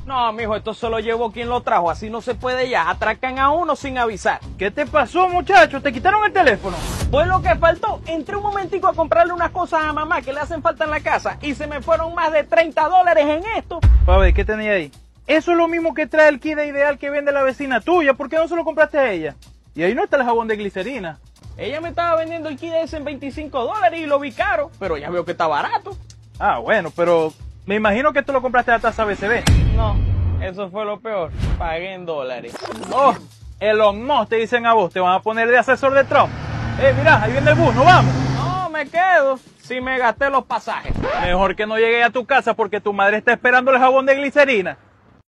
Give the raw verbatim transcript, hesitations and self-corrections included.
No, mijo, esto se lo llevó quien lo trajo, así no se puede ya. Atracan a uno sin avisar. ¿Qué te pasó, muchacho? ¿Te quitaron el teléfono? Fue lo que faltó. Entré un momentico a comprarle unas cosas a mamá que le hacen falta en la casa y se me fueron más de treinta dólares en esto. Pa' ver, ¿qué tenía ahí? Eso es lo mismo que trae el kit de Ideal que vende la vecina tuya. ¿Por qué no se lo compraste a ella? Y ahí no está el jabón de glicerina. Ella me estaba vendiendo el kit ese en veinticinco dólares y lo vi caro, pero ya veo que está barato. Ah, bueno, pero me imagino que tú lo compraste a la tasa B C B. No, eso fue lo peor. Pagué en dólares. Oh, Elon Musk te dicen a vos, te van a poner de asesor de Trump. Eh, mirá, ahí viene el bus, ¿nos vamos? No, me quedo. Si me gasté los pasajes. Mejor que no llegue a tu casa porque tu madre está esperando el jabón de glicerina.